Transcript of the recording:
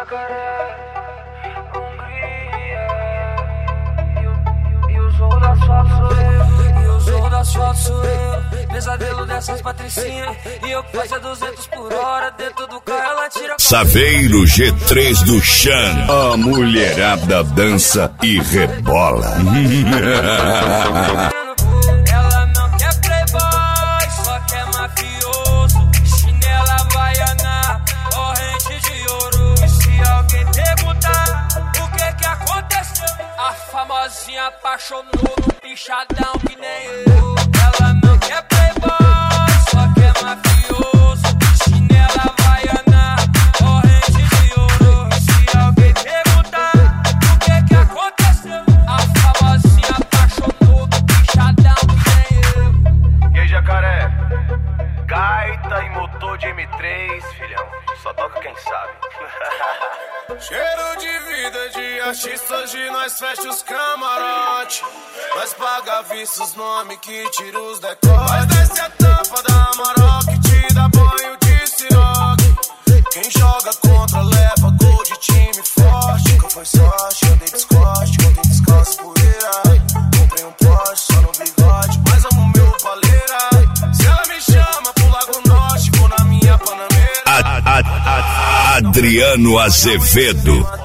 Jacaré, Hungria. E o zorro da asfalto sou eu. E o zorro da asfalto sou eu. Pesadelo dessas patricinhas. E eu passo a 200 por hora. Dentro do carro ela tira. Saveiro G3 do Chan. A mulherada dança e rebola. Ela não quer playboy, só quer mafioso. Chinela havaiana, corrente de ouro. E se alguém perguntar o que aconteceu, a famosinha apaixonou no pichadão que nem eu. Ela não quer playboy, só quer mafioso. Chinela havaiana, corrente de ouro. E se alguém perguntar o que aconteceu, a famosinha apaixonou no pichadão que nem eu. E aí, Jacaré? Gaita e motor de M3, filhão. Só toca quem sabe. Cheiro de vida de artista, hoje nós fecha os camarote. Nós paga vista os nomes que tira os decotes. Nós desce a tampa da Amarok, te dá banho de siroque. Quem joga contra leva gol de time forte. Nunca foi sorte, andei descoste, contei descalço poeira. Comprei um Porsche só no bigode, mas amo meu paleira. Se ela me chama pro Lago Norte, vou na minha Panameira. Adriano Azevedo.